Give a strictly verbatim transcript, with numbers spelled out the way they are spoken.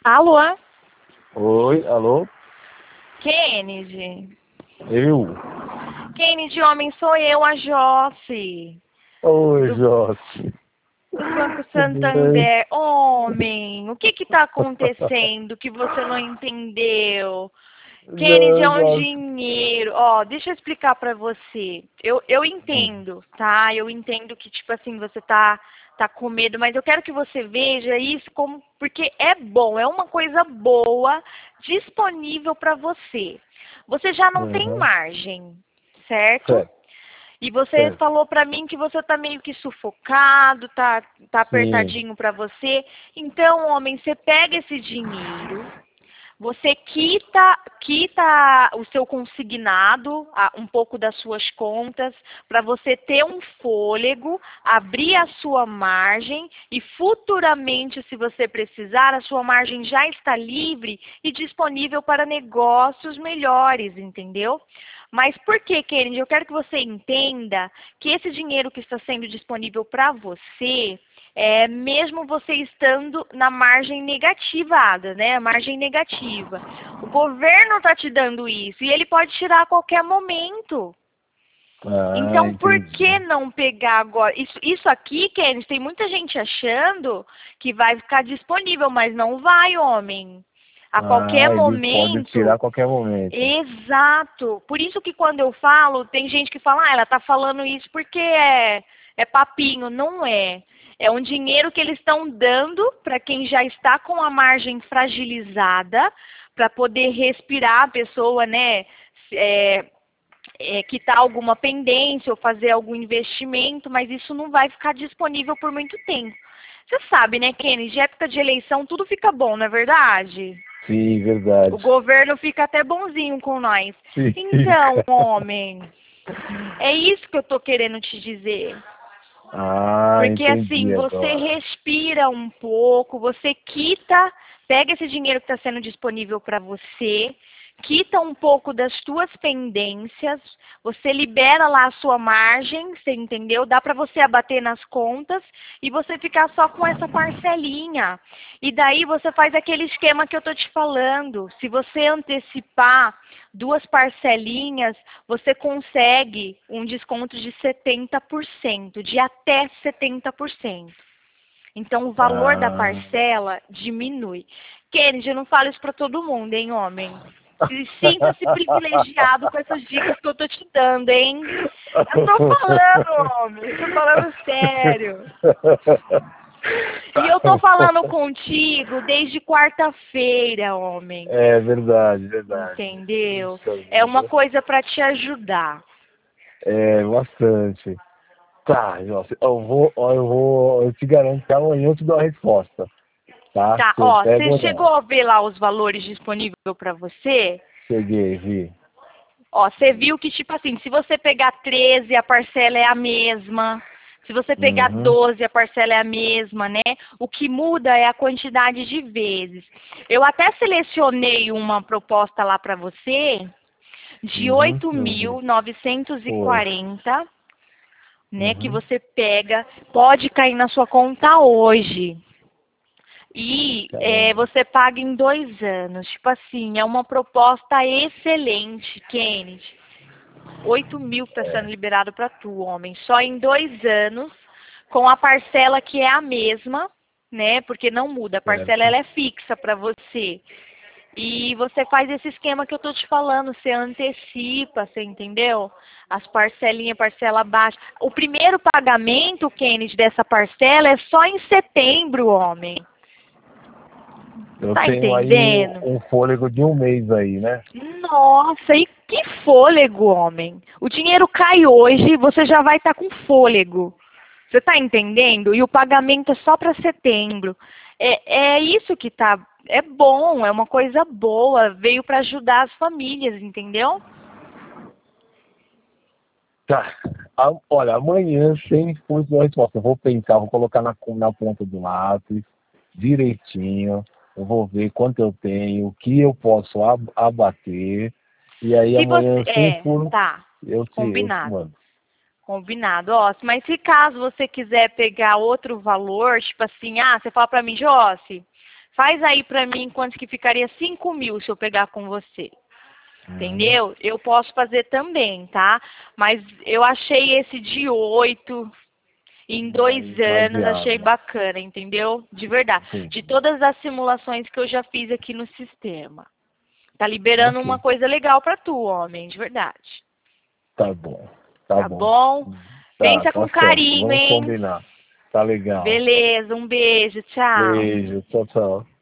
Alô? Oi, alô? Kennedy? Eu? Kennedy, homem, sou eu, a Josse. Oi, Do, Josse. do Banco Tudo bem? Santander. Homem, o que que tá acontecendo que você não entendeu? Kennedy, é Não, um Josse. dinheiro. Ó, deixa eu explicar pra você. Eu, eu entendo, tá? Eu entendo que, tipo assim, você tá, tá com medo, mas eu quero que você veja isso como. Porque é bom, é uma coisa boa disponível pra você. Você já não tem Uhum. margem, certo? Certo, E você certo. falou pra mim que você tá meio que sufocado, tá, tá Sim. apertadinho pra você. Então, homem, você pega esse dinheiro. Você quita, quita o seu consignado, um pouco das suas contas, para você ter um fôlego, abrir a sua margem e futuramente, se você precisar, a sua margem já está livre e disponível para negócios melhores, entendeu? Mas por que, Kennedy? Eu quero que você entenda que esse dinheiro que está sendo disponível para você, é, mesmo você estando na margem negativada, né? A margem negativa. O governo está te dando isso e ele pode tirar a qualquer momento. Ah, Então, por que entendi. não pegar agora? Isso, isso aqui, Kennedy, tem muita gente achando que vai ficar disponível, mas não vai, homem. A qualquer Ah, ele pode tirar momento. a qualquer momento. Exato. Por isso que quando eu falo, tem gente que fala, ah, ela tá falando isso porque é, é papinho. Não é. É um dinheiro que eles estão dando para quem já está com a margem fragilizada, para poder respirar a pessoa, né? É, é, quitar alguma pendência ou fazer algum investimento, mas isso não vai ficar disponível por muito tempo. Você sabe, né, Kenny? De época de eleição tudo fica bom, não é verdade? Sim, O verdade. governo fica até bonzinho com nós. Sim, Então, fica. homem, é isso que eu tô querendo te dizer. Ah, Porque assim, entendi você agora. respira um pouco, você quita, pega esse dinheiro que está sendo disponível para você, quita um pouco das suas pendências, você libera lá a sua margem, você entendeu? Dá para você abater nas contas e você ficar só com essa parcelinha. E daí você faz aquele esquema que eu tô te falando. Se você antecipar duas parcelinhas, você consegue um desconto de setenta por cento, de até setenta por cento. Então, o valor da Ah. parcela diminui. Kennedy, eu não falo isso para todo mundo, hein, homem? Se- Sinta-se privilegiado com essas dicas que eu tô te dando, hein? Eu tô falando, homem, eu tô falando sério. E eu tô falando contigo desde quarta-feira, homem. É verdade, verdade. Entendeu? Puxa É uma vida. coisa para te ajudar. É, bastante. Tá, José, eu vou, ó, eu vou, eu te garanto que amanhã eu te dou a resposta, tá? Tá, Se eu ó, pego você ou chegou não. a ver lá os valores disponíveis para você? Cheguei, vi. Ó, você viu que, tipo assim, se você pegar treze, a parcela é a mesma. Se você pegar Uhum, doze, a parcela é a mesma, né? O que muda é a quantidade de vezes. Eu até selecionei uma proposta lá para você de uhum, oito eu vi. mil novecentos e Foi. quarenta, né? Que Uhum. você pega, pode cair na sua conta hoje. E é, Caramba. você paga em dois anos. Tipo assim, é uma proposta excelente, Kennedy. Oito mil que está sendo É, liberado para tu, homem. Só em dois anos, com a parcela que é a mesma, né? Porque não muda. A parcela certo. ela é fixa para você. E você faz esse esquema que eu tô te falando, você antecipa, você entendeu? As parcelinhas, parcela baixa. O primeiro pagamento, Kennedy, dessa parcela é só em setembro, homem. Eu Tá tenho aí entendendo? um fôlego de um mês aí, né? Nossa, e que fôlego, homem. O dinheiro cai hoje, você já vai estar com fôlego. Você tá entendendo? E o pagamento é só para setembro. É, é isso que tá. É bom, é uma coisa boa. Veio para ajudar as famílias, entendeu? Tá. A- olha, amanhã, sem força da resposta, eu vou pensar, vou colocar na, na ponta do lápis, direitinho, eu vou ver quanto eu tenho, o que eu posso ab- abater, e aí Se você. amanhã, sem É, furo, tá. eu te, eu te Combinado. mando. Combinado. Ó, mas se caso você quiser pegar outro valor, tipo assim, ah, você fala pra mim, Josse, Faz aí pra mim quanto que ficaria cinco mil se eu pegar com você. Entendeu? Eu posso fazer também, tá? Mas eu achei esse de oito em dois Mais, mais anos, achei viável. bacana, entendeu? De verdade. Sim. De todas as simulações que eu já fiz aqui no sistema. Tá liberando Ok. uma coisa legal pra tu, homem, de verdade. Tá bom. Tá Tá bom. bom? Tá, Pensa tá com certo. carinho, Vamos hein? combinar. Tá legal. Beleza, um beijo, tchau. Beijo. Tchau, tchau.